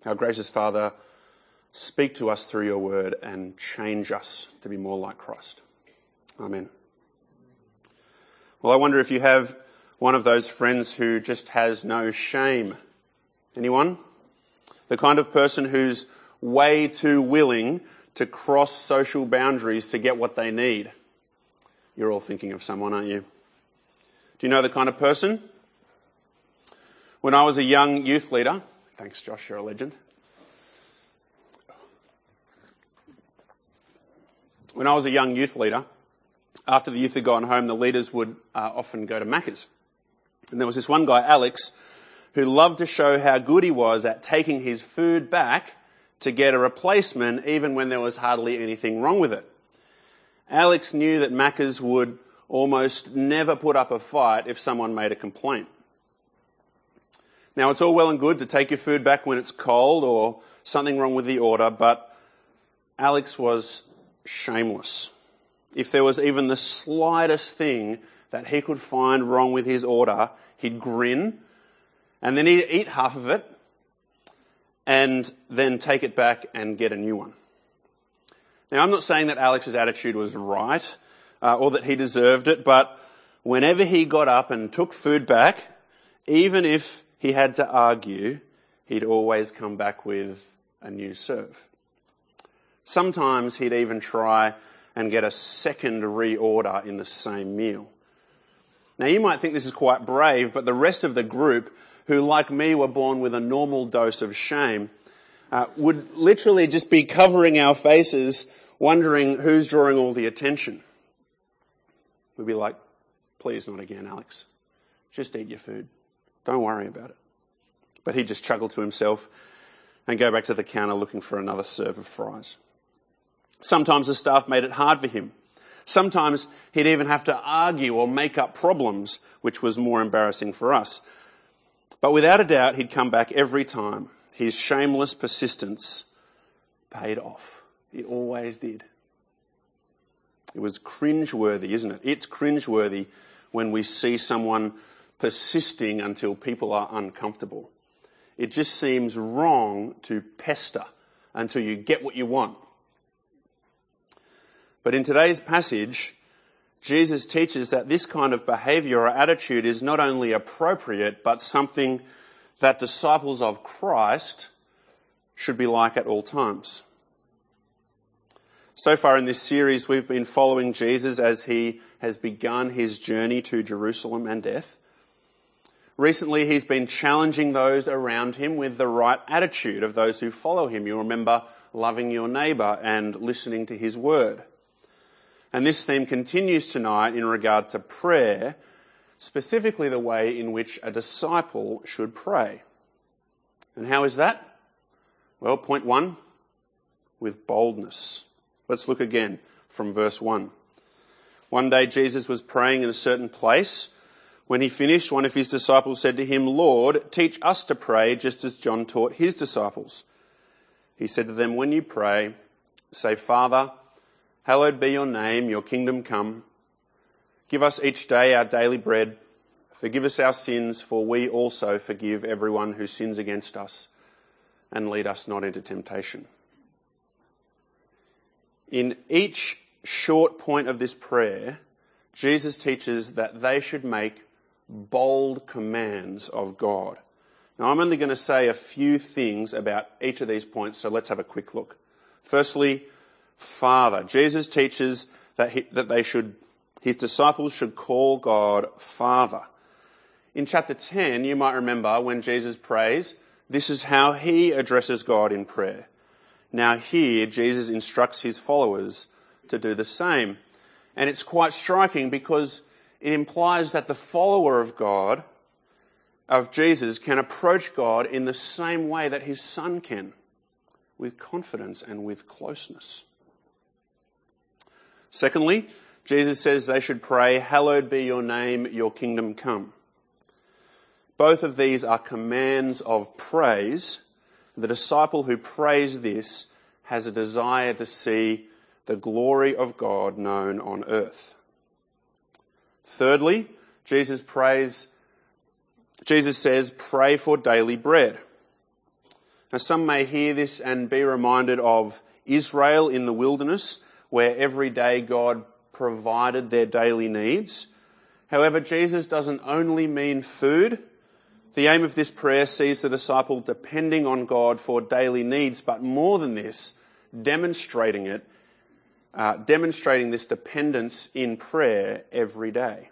Our gracious Father, speak to us through your word and change us to be more like Christ. Amen. Well, I wonder if you have one of those friends who just has no shame. Anyone? The kind of person who's way too willing to cross social boundaries to get what they need. You're all thinking of someone, aren't you? Do you know the kind of person? When I was a young youth leader, thanks Josh, you're a legend. When I was a young youth leader, after the youth had gone home, the leaders would often go to Macca's. And there was this one guy, Alex, who loved to show how good he was at taking his food back to get a replacement even when there was hardly anything wrong with it. Alex knew that Macca's would almost never put up a fight if someone made a complaint. Now, it's all well and good to take your food back when it's cold or something wrong with the order, but Alex was shameless. If there was even the slightest thing that he could find wrong with his order, he'd grin, and then he'd eat half of it, and then take it back and get a new one. Now, I'm not saying that Alex's attitude was right, or that he deserved it, but whenever he got up and took food back, even if he had to argue, he'd always come back with a new serve. Sometimes he'd even try and get a second reorder in the same meal. Now, you might think this is quite brave, but the rest of the group, who like me were born with a normal dose of shame, would literally just be covering our faces, wondering who's drawing all the attention. We'd be like, please not again, Alex. Just eat your food. Don't worry about it. But he'd just chuckle to himself and go back to the counter looking for another serve of fries. Sometimes the staff made it hard for him. Sometimes he'd even have to argue or make up problems, which was more embarrassing for us. But without a doubt, he'd come back every time. His shameless persistence paid off. It always did. It was cringeworthy, isn't it? It's cringeworthy when we see someone persisting until people are uncomfortable. It just seems wrong to pester until you get what you want. But in today's passage, Jesus teaches that this kind of behaviour or attitude is not only appropriate, but something that disciples of Christ should be like at all times. So far in this series, we've been following Jesus as he has begun his journey to Jerusalem and death. Recently, he's been challenging those around him with the right attitude of those who follow him. You remember loving your neighbour and listening to his word. And this theme continues tonight in regard to prayer, specifically the way in which a disciple should pray. And how is that? Well, point 1, with boldness. Let's look again from verse 1. One day Jesus was praying in a certain place. When he finished, one of his disciples said to him, "Lord, teach us to pray just as John taught his disciples." He said to them, "When you pray, say, 'Father, hallowed be your name, your kingdom come. Give us each day our daily bread. Forgive us our sins, for we also forgive everyone who sins against us. And lead us not into temptation.'" In each short point of this prayer, Jesus teaches that they should make bold commands of God. Now, I'm only going to say a few things about each of these points, so let's have a quick look. Firstly, Father. Jesus teaches that his disciples should call God Father. In chapter 10, you might remember when Jesus prays, this is how he addresses God in prayer. Now here, Jesus instructs his followers to do the same. And it's quite striking because it implies that the follower of God, of Jesus, can approach God in the same way that his Son can, with confidence and with closeness. Secondly, Jesus says they should pray, "Hallowed be your name, your kingdom come." Both of these are commands of praise. The disciple who prays this has a desire to see the glory of God known on earth. Thirdly, Jesus says, "Pray for daily bread." Now, some may hear this and be reminded of Israel in the wilderness, where every day God provided their daily needs. However, Jesus doesn't only mean food. The aim of this prayer sees the disciple depending on God for daily needs, but more than this, demonstrating this dependence in prayer every day.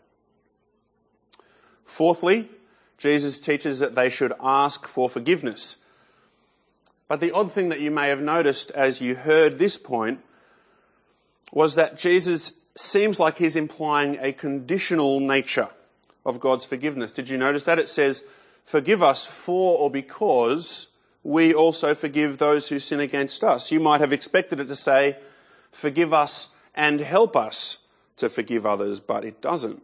Fourthly, Jesus teaches that they should ask for forgiveness. But the odd thing that you may have noticed as you heard this point was that Jesus seems like he's implying a conditional nature of God's forgiveness. Did you notice that? It says, forgive us for or because we also forgive those who sin against us. You might have expected it to say, forgive us and help us to forgive others, but it doesn't.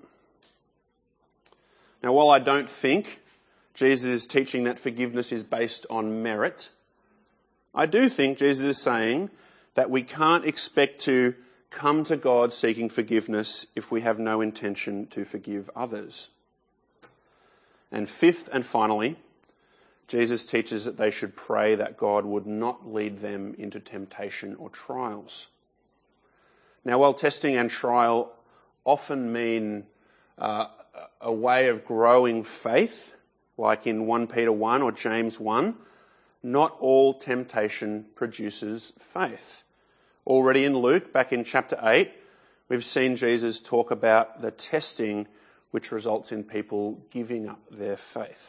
Now, while I don't think Jesus is teaching that forgiveness is based on merit, I do think Jesus is saying that we can't expect to come to God seeking forgiveness if we have no intention to forgive others. And fifth and finally, Jesus teaches that they should pray that God would not lead them into temptation or trials. Now, while testing and trial often mean a way of growing faith, like in 1 Peter 1 or James 1, not all temptation produces faith. Already in Luke, back in chapter 8, we've seen Jesus talk about the testing which results in people giving up their faith.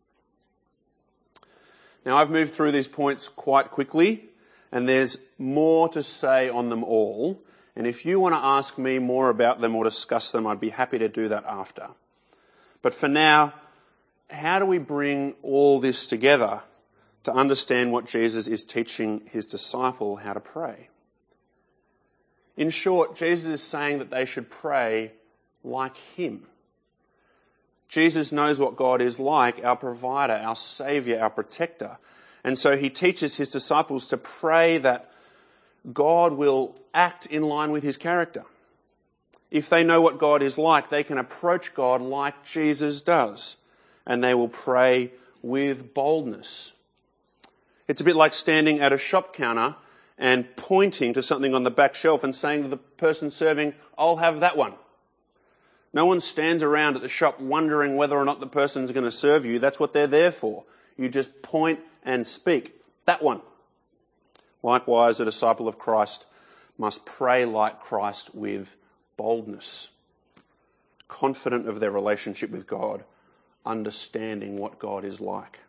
Now, I've moved through these points quite quickly, and there's more to say on them all. And if you want to ask me more about them or discuss them, I'd be happy to do that after. But for now, how do we bring all this together to understand what Jesus is teaching his disciple how to pray? In short, Jesus is saying that they should pray like him. Jesus knows what God is like, our provider, our saviour, our protector. And so he teaches his disciples to pray that God will act in line with his character. If they know what God is like, they can approach God like Jesus does, and they will pray with boldness. It's a bit like standing at a shop counter and pointing to something on the back shelf and saying to the person serving, I'll have that one. No one stands around at the shop wondering whether or not the person's going to serve you. That's what they're there for. You just point and speak. That one. Likewise, a disciple of Christ must pray like Christ with boldness, confident of their relationship with God, understanding what God is like.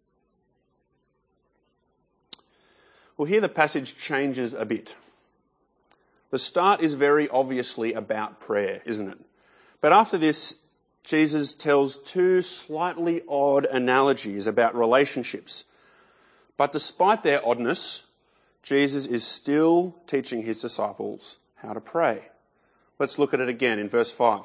Well, here the passage changes a bit. The start is very obviously about prayer, isn't it? But after this, Jesus tells two slightly odd analogies about relationships. But despite their oddness, Jesus is still teaching his disciples how to pray. Let's look at it again in verse 5.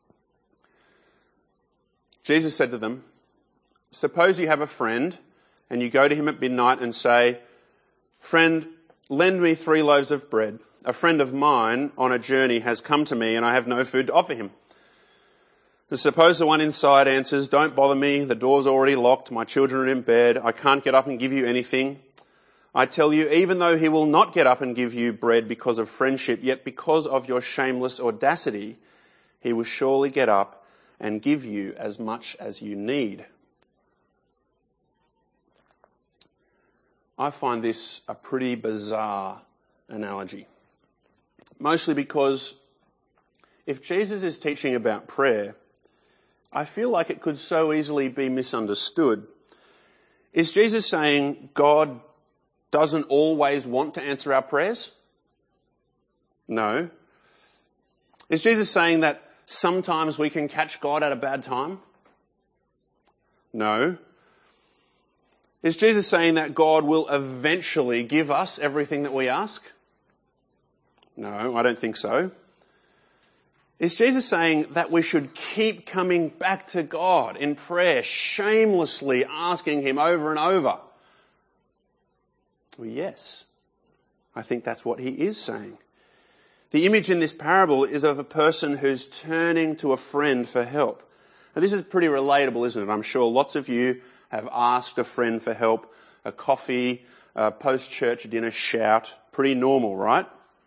Jesus said to them, suppose you have a friend and you go to him at midnight and say, friend, lend me 3 loaves of bread. A friend of mine on a journey has come to me and I have no food to offer him. And suppose the one inside answers, don't bother me, the door's already locked, my children are in bed, I can't get up and give you anything. I tell you, even though he will not get up and give you bread because of friendship, yet because of your shameless audacity, he will surely get up and give you as much as you need. I find this a pretty bizarre analogy. Mostly because if Jesus is teaching about prayer, I feel like it could so easily be misunderstood. Is Jesus saying God doesn't always want to answer our prayers? No. Is Jesus saying that sometimes we can catch God at a bad time? No. Is Jesus saying that God will eventually give us everything that we ask? No, I don't think so. Is Jesus saying that we should keep coming back to God in prayer, shamelessly asking him over and over? Well, yes. I think that's what he is saying. The image in this parable is of a person who's turning to a friend for help. Now, this is pretty relatable, isn't it? I'm sure lots of you have asked a friend for help a coffee, a post-church dinner shout. Pretty normal, right?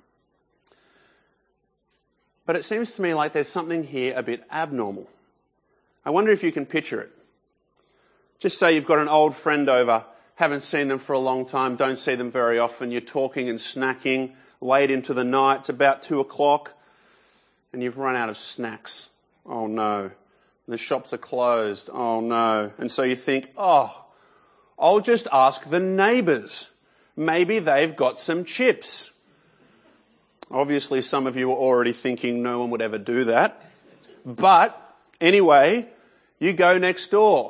But it seems to me like there's something here a bit abnormal. I wonder if you can picture it. Just say you've got an old friend over, haven't seen them for a long time, don't see them very often, you're talking and snacking late into the night, it's about 2:00, and you've run out of snacks. Oh no. The shops are closed. Oh no. And so you think, I'll just ask the neighbours. Maybe they've got some chips. Obviously some of you are already thinking no one would ever do that. But anyway, you go next door.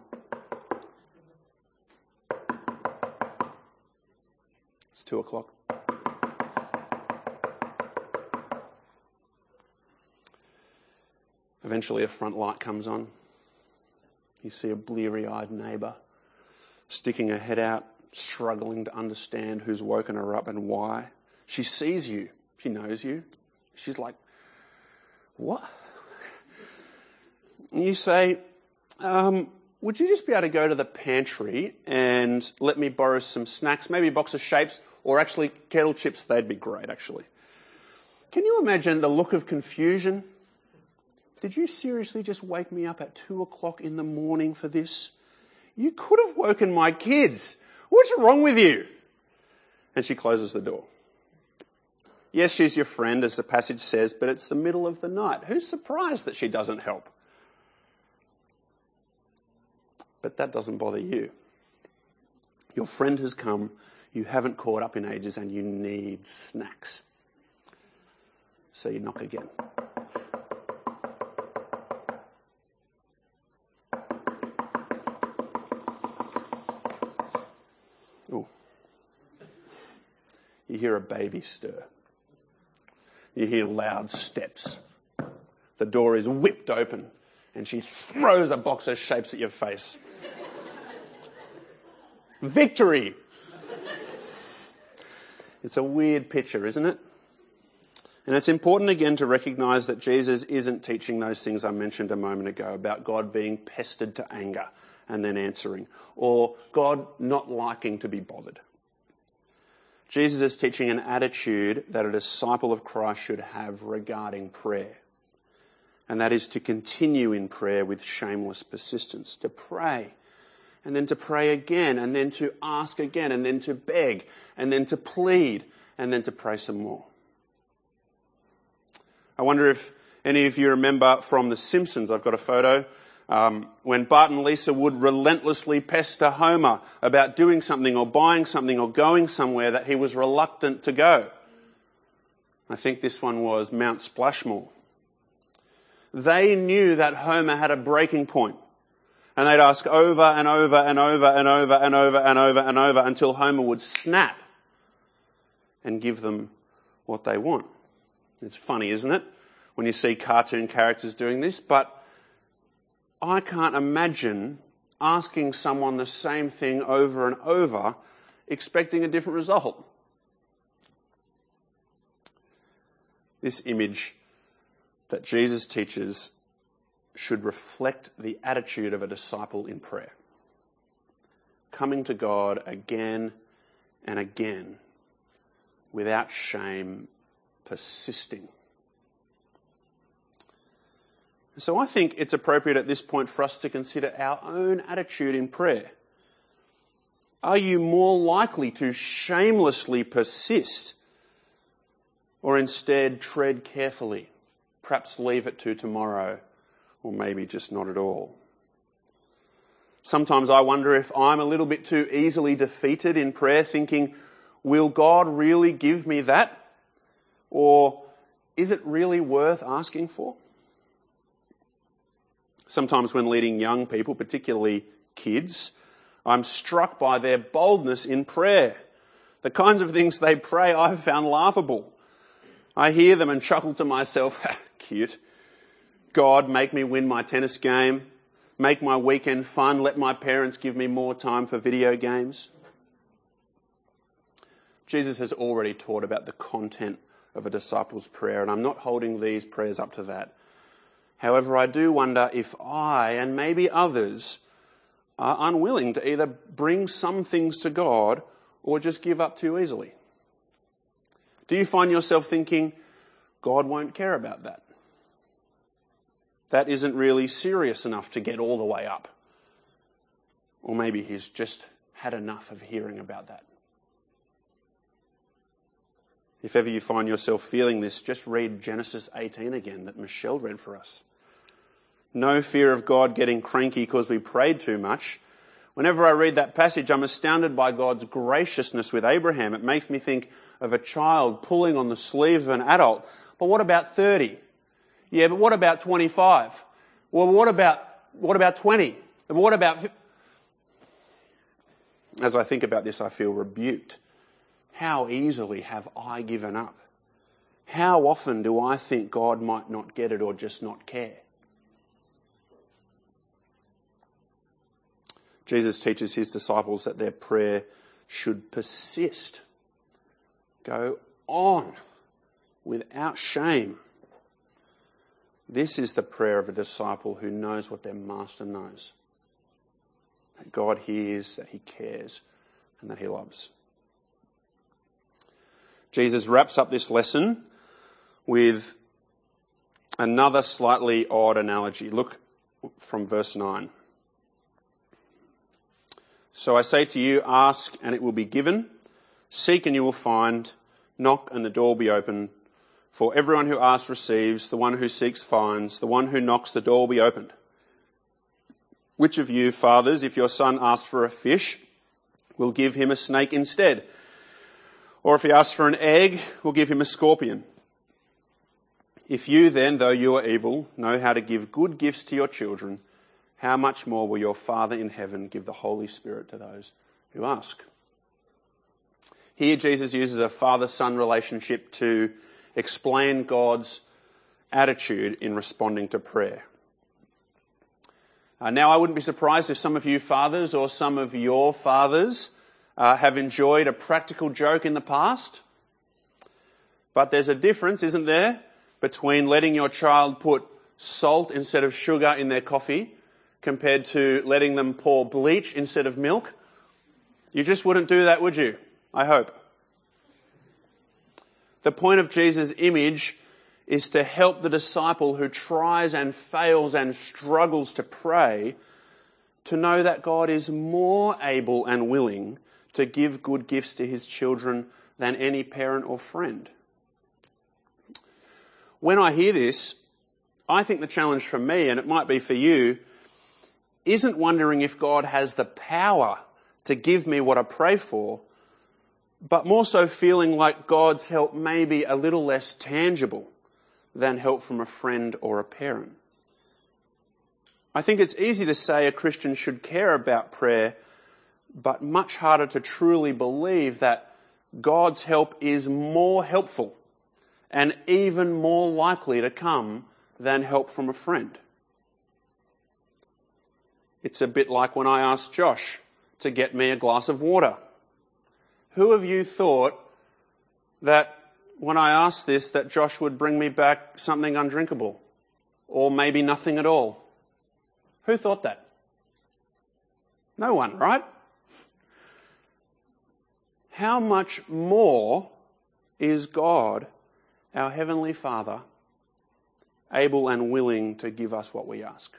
It's 2:00. Eventually a front light comes on. You see a bleary-eyed neighbour sticking her head out, struggling to understand who's woken her up and why. She sees you. She knows you. She's like, what? And you say, would you just be able to go to the pantry and let me borrow some snacks, maybe a box of Shapes, or actually kettle chips? They'd be great, actually. Can you imagine the look of confusion? Did you seriously just wake me up at 2:00 in the morning for this? You could have woken my kids. What's wrong with you? And she closes the door. Yes, she's your friend, as the passage says, but it's the middle of the night. Who's surprised that she doesn't help? But that doesn't bother you. Your friend has come, you haven't caught up in ages, and you need snacks. So you knock again. Ooh. You hear a baby stir. You hear loud steps. The door is whipped open and she throws a box of Shapes at your face. Victory! It's a weird picture, isn't it? And it's important again to recognise that Jesus isn't teaching those things I mentioned a moment ago about God being pestered to anger and then answering, or God not liking to be bothered. Jesus is teaching an attitude that a disciple of Christ should have regarding prayer. And that is to continue in prayer with shameless persistence, to pray, and then to pray again, and then to ask again, and then to beg, and then to plead, and then to pray some more. I wonder if any of you remember from The Simpsons, I've got a photo, when Bart and Lisa would relentlessly pester Homer about doing something or buying something or going somewhere that he was reluctant to go. I think this one was Mount Splashmore. They knew that Homer had a breaking point, and they'd ask over and over and over and over and over and over and over until Homer would snap and give them what they want. It's funny, isn't it, when you see cartoon characters doing this? But I can't imagine asking someone the same thing over and over, expecting a different result. This image that Jesus teaches should reflect the attitude of a disciple in prayer. Coming to God again and again, without shame, persisting. So I think it's appropriate at this point for us to consider our own attitude in prayer. Are you more likely to shamelessly persist, or instead tread carefully, perhaps leave it to tomorrow, or maybe just not at all? Sometimes I wonder if I'm a little bit too easily defeated in prayer, thinking, will God really give me that? Or is it really worth asking for? Sometimes when leading young people, particularly kids, I'm struck by their boldness in prayer. The kinds of things they pray I've found laughable. I hear them and chuckle to myself, cute. God, make me win my tennis game. Make my weekend fun. Let my parents give me more time for video games. Jesus has already taught about the content of a disciple's prayer, and I'm not holding these prayers up to that. However, I do wonder if I, and maybe others, are unwilling to either bring some things to God or just give up too easily? Do you find yourself thinking, God won't care about that? That isn't really serious enough to get all the way up. Or maybe he's just had enough of hearing about that. If ever you find yourself feeling this, just read Genesis 18 again that Michelle read for us. No fear of God getting cranky because we prayed too much. Whenever I read that passage, I'm astounded by God's graciousness with Abraham. It makes me think of a child pulling on the sleeve of an adult. But what about 30? Yeah, but what about 25? Well, what about 20? But what about... As I think about this, I feel rebuked. How easily have I given up? How often do I think God might not get it or just not care? Jesus teaches his disciples that their prayer should persist. Go on without shame. This is the prayer of a disciple who knows what their master knows. That God hears, that he cares, and that he loves. Jesus wraps up this lesson with another slightly odd analogy. Look from verse 9. So I say to you, ask and it will be given. Seek and you will find. Knock and the door will be opened. For everyone who asks receives. The one who seeks finds. The one who knocks, the door will be opened. Which of you, fathers, if your son asks for a fish, will give him a snake instead? Or if he asks for an egg, will give him a scorpion? If you then, though you are evil, know how to give good gifts to your children, how much more will your Father in heaven give the Holy Spirit to those who ask? Here Jesus uses a father-son relationship to explain God's attitude in responding to prayer. Now I wouldn't be surprised if some of you fathers or some of your fathers have enjoyed a practical joke in the past. But there's a difference, isn't there, between letting your child put salt instead of sugar in their coffee compared to letting them pour bleach instead of milk? You just wouldn't do that, would you? I hope. The point of Jesus' image is to help the disciple who tries and fails and struggles to pray to know that God is more able and willing to give good gifts to his children than any parent or friend. When I hear this, I think the challenge for me, and it might be for you, isn't wondering if God has the power to give me what I pray for, but more so feeling like God's help may be a little less tangible than help from a friend or a parent. I think it's easy to say a Christian should care about prayer, but much harder to truly believe that God's help is more helpful and even more likely to come than help from a friend. It's a bit like when I asked Josh to get me a glass of water. Who of you thought that when I asked this that Josh would bring me back something undrinkable? Or maybe nothing at all? Who thought that? No one, right? How much more is God, our Heavenly Father, able and willing to give us what we ask?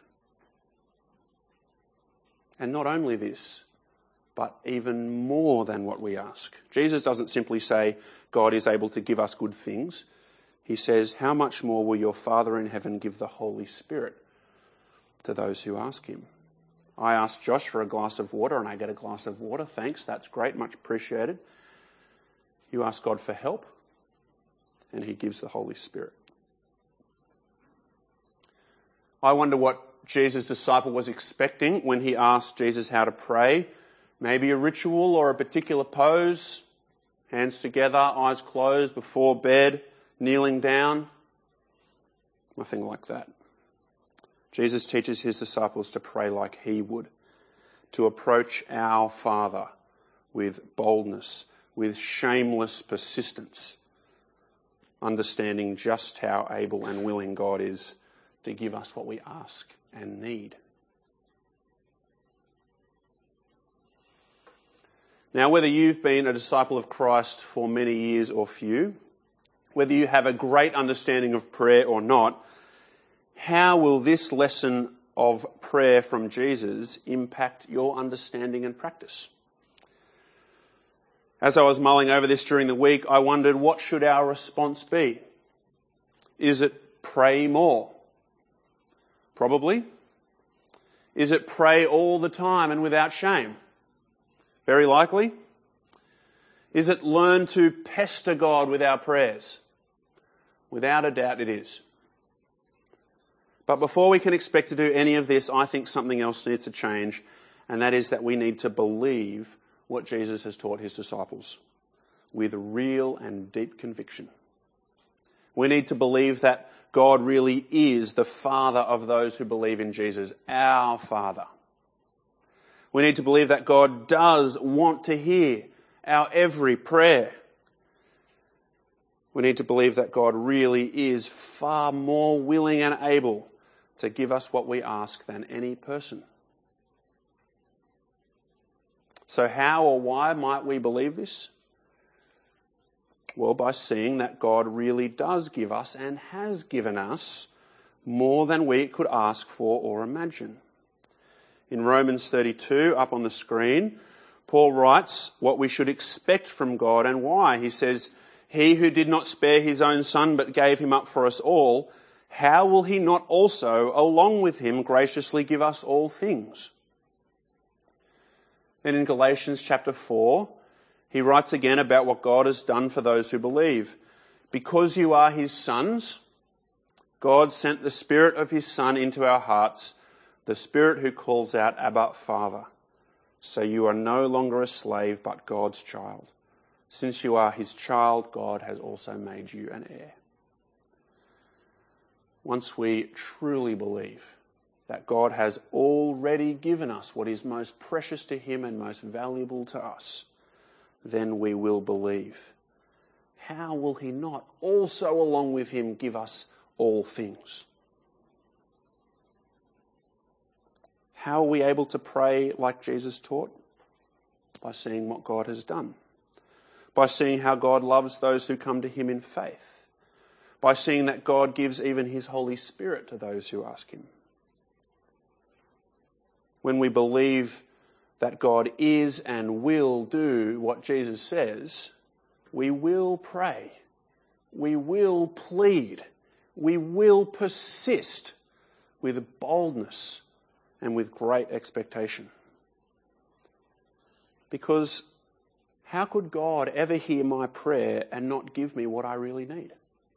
And not only this, but even more than what we ask. Jesus doesn't simply say God is able to give us good things. He says, how much more will your Father in heaven give the Holy Spirit to those who ask him? I asked Josh for a glass of water and I get a glass of water. Thanks, that's great, much appreciated. You ask God for help and he gives the Holy Spirit. I wonder what Jesus' disciple was expecting when he asked Jesus how to pray. Maybe a ritual or a particular pose, hands together, eyes closed, before bed, kneeling down. Nothing like that. Jesus teaches his disciples to pray like he would, to approach our Father with boldness, with shameless persistence, understanding just how able and willing God is to give us what we ask and need. Now, whether you've been a disciple of Christ for many years or few, whether you have a great understanding of prayer or not, how will this lesson of prayer from Jesus impact your understanding and practice? As I was mulling over this during the week, I wondered, what should our response be? Is it pray more? Probably. Is it pray all the time and without shame? Very likely. Is it learn to pester God with our prayers? Without a doubt it is. But before we can expect to do any of this, I think something else needs to change, and that is that we need to believe what Jesus has taught his disciples with real and deep conviction. We need to believe that God really is the Father of those who believe in Jesus, our Father. We need to believe that God does want to hear our every prayer. We need to believe that God really is far more willing and able to give us what we ask than any person. So how or why might we believe this? Well, by seeing that God really does give us and has given us more than we could ask for or imagine. In Romans 32, up on the screen, Paul writes what we should expect from God and why. He says, "He who did not spare his own son but gave him up for us all, how will he not also, along with him, graciously give us all things?" Then in Galatians chapter 4, he writes again about what God has done for those who believe. "Because you are his sons, God sent the Spirit of his Son into our hearts, the Spirit who calls out, 'Abba, Father.' So you are no longer a slave, but God's child. Since you are his child, God has also made you an heir." Once we truly believe that God has already given us what is most precious to him and most valuable to us, then we will believe. How will he not also, along with him, give us all things? How are we able to pray like Jesus taught? By seeing what God has done. By seeing how God loves those who come to him in faith. By seeing that God gives even his Holy Spirit to those who ask him. When we believe that God is and will do what Jesus says, we will pray, we will plead, we will persist with boldness and with great expectation. Because how could God ever hear my prayer and not give me what I really need?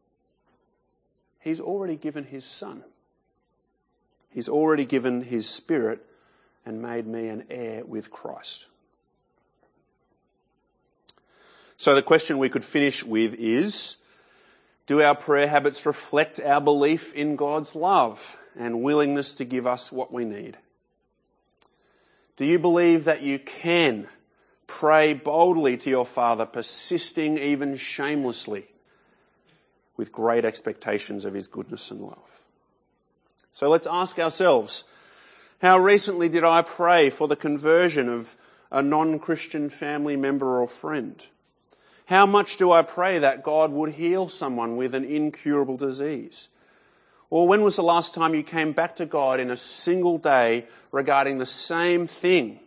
He's already given his Son. He's already given his Spirit and made me an heir with Christ. So the question we could finish with is, do our prayer habits reflect our belief in God's love and willingness to give us what we need? Do you believe that you can pray boldly to your Father, persisting even shamelessly, with great expectations of his goodness and love? So let's ask ourselves, how recently did I pray for the conversion of a non-Christian family member or friend? How much do I pray that God would heal someone with an incurable disease? Or when was the last time you came back to God in a single day regarding the same thing?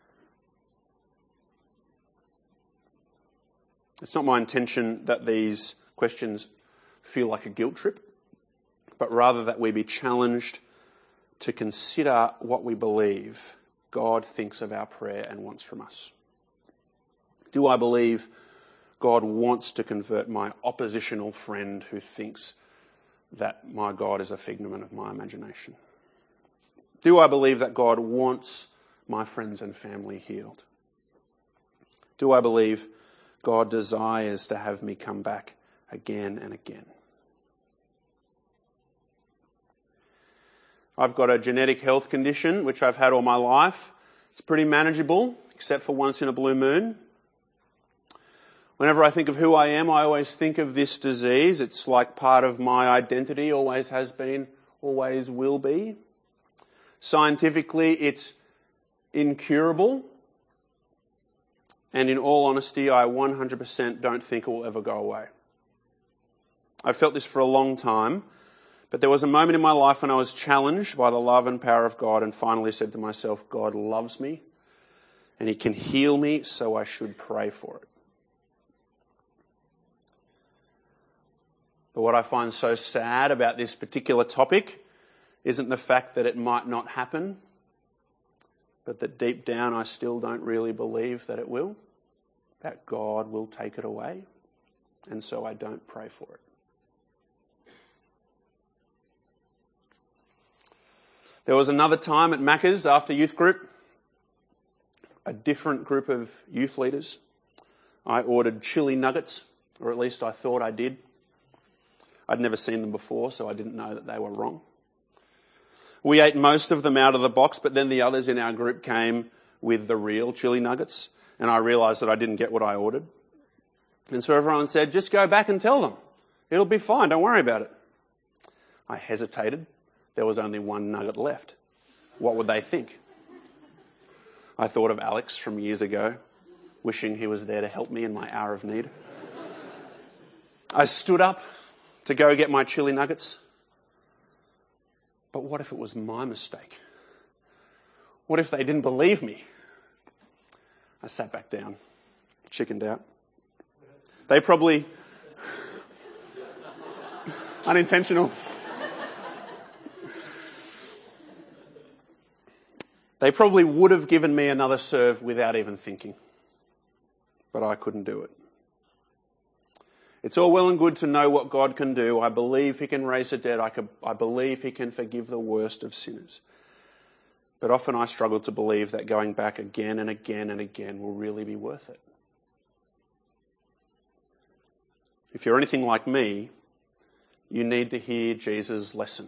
It's not my intention that these questions feel like a guilt trip, but rather that we be challenged to consider what we believe God thinks of our prayer and wants from us. Do I believe God wants to convert my oppositional friend who thinks that my God is a figment of my imagination? Do I believe that God wants my friends and family healed? Do I believe God desires to have me come back again and again? I've got a genetic health condition which I've had all my life. It's pretty manageable, except for once in a blue moon. Whenever I think of who I am, I always think of this disease. It's like part of my identity, always has been, always will be. Scientifically, it's incurable. And in all honesty, I 100% don't think it will ever go away. I've felt this for a long time, but there was a moment in my life when I was challenged by the love and power of God and finally said to myself, God loves me and he can heal me, so I should pray for it. But what I find so sad about this particular topic isn't the fact that it might not happen, but that deep down I still don't really believe that it will, that God will take it away, and so I don't pray for it. There was another time at Macca's after youth group, a different group of youth leaders. I ordered chili nuggets, or at least I thought I did. I'd never seen them before, so I didn't know that they were wrong. We ate most of them out of the box, but then the others in our group came with the real chili nuggets, and I realised that I didn't get what I ordered. And so everyone said, just go back and tell them. It'll be fine, don't worry about it. I hesitated. There was only one nugget left. What would they think? I thought of Alex from years ago, wishing he was there to help me in my hour of need. I stood up to go get my chili nuggets. But what if it was my mistake? What if they didn't believe me? I sat back down, chickened out. They probably... unintentional. They probably would have given me another serve without even thinking. But I couldn't do it. It's all well and good to know what God can do. I believe he can raise the dead. I believe he can forgive the worst of sinners. But often I struggle to believe that going back again and again and again will really be worth it. If you're anything like me, you need to hear Jesus' lesson.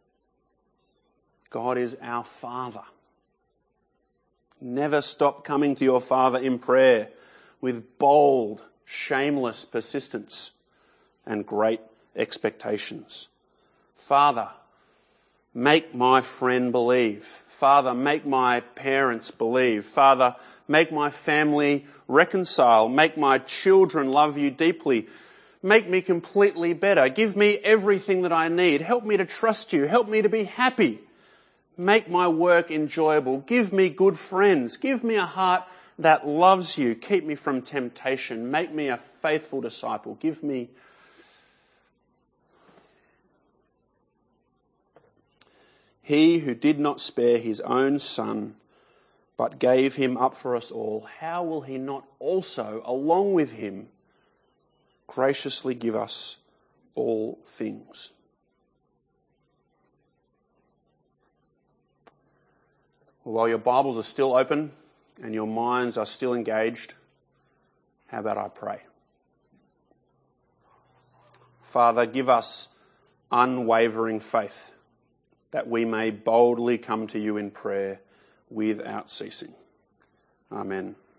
God is our Father. Never stop coming to your Father in prayer with bold, shameless persistence and great expectations. Father, make my friend believe. Father, make my parents believe. Father, make my family reconcile. Make my children love you deeply. Make me completely better. Give me everything that I need. Help me to trust you. Help me to be happy. Make my work enjoyable. Give me good friends. Give me a heart that loves you. Keep me from temptation. Make me a faithful disciple. Give me... He who did not spare his own son, but gave him up for us all, how will he not also, along with him, graciously give us all things? While your Bibles are still open and your minds are still engaged, how about I pray? Father, give us unwavering faith that we may boldly come to you in prayer without ceasing. Amen.